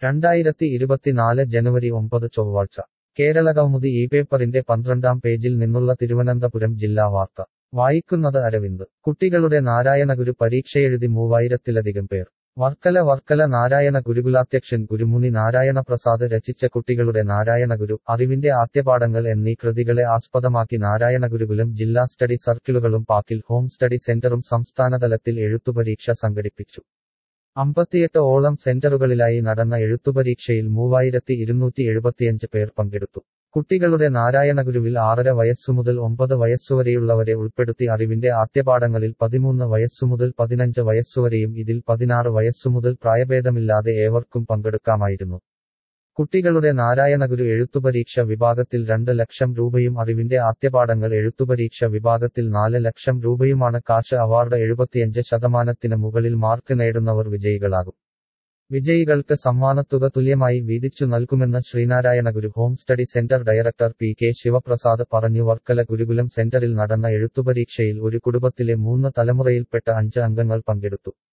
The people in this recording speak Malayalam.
2024 ജനുവരി 9 ചൊവ്വാഴ്ച കേരളകൗമുദി ഈ പേപ്പറിന്റെ 12-ാം പേജിൽ നിന്നുള്ള തിരുവനന്തപുരം ജില്ലാ വാർത്ത വായിക്കുന്നത് അരവിന്ദ്. കുട്ടികളുടെ നാരായണഗുരു പരീക്ഷയെഴുതി 3000-ത്തിലധികം പേർ. വർക്കല നാരായണ ഗുരുകുലാധ്യക്ഷൻ ഗുരുമുനി നാരായണപ്രസാദ് രചിച്ച കുട്ടികളുടെ നാരായണഗുരു, അറിവിന്റെ ആദ്യപാഠങ്ങൾ എന്നീ കൃതികളെ ആസ്പദമാക്കി നാരായണഗുരുകുലം ജില്ലാ സ്റ്റഡി സർക്കിളുകളും പാക്കിൽ ഹോം സ്റ്റഡി സെന്ററും സംസ്ഥാനതലത്തിൽ എഴുത്തുപരീക്ഷ സംഘടിപ്പിച്ചു. 58 ഓളം സെന്ററുകളിലായി നടന്ന എഴുത്തുപരീക്ഷയിൽ 3275 പേർ പങ്കെടുത്തു. കുട്ടികളുടെ നാരായണഗുരുവിൽ 6.5 വയസ്സുമുതൽ 9 വയസ്സുവരെയുള്ളവരെ ഉൾപ്പെടുത്തി അറിവിന്റെ ആദ്യപാഠങ്ങളിൽ 13 വയസ്സുമുതൽ 15 വയസ്സുവരെയും ഇതിൽ 16 വയസ്സുമുതൽ പ്രായഭേദമില്ലാതെ ഏവർക്കും പങ്കെടുക്കാമായിരുന്നു. കുട്ടികളുടെ നാരായണഗുരു എഴുത്തുപരീക്ഷ വിഭാഗത്തിൽ 2 ലക്ഷം രൂപയും അറിവിന്റെ ആദ്യപാഠങ്ങൾ എഴുത്തുപരീക്ഷ വിഭാഗത്തിൽ 4 ലക്ഷം രൂപയുമാണ് കാഷ് അവാർഡ്. 75% മുകളിൽ മാർക്ക് നേടുന്നവർ വിജയികളാകും. വിജയികൾക്ക് സമ്മാനത്തുക തുല്യമായി വീതിച്ചു നൽകുമെന്ന് Sree Narayana Guru home study centre director P. Sivaprasad പറഞ്ഞു. വർക്കല ഗുരുകുലം സെന്ററിൽ നടന്ന എഴുത്തുപരീക്ഷയിൽ ഒരു കുടുംബത്തിലെ 3 തലമുറയിൽപ്പെട്ട 5 അംഗങ്ങൾ പങ്കെടുത്തു.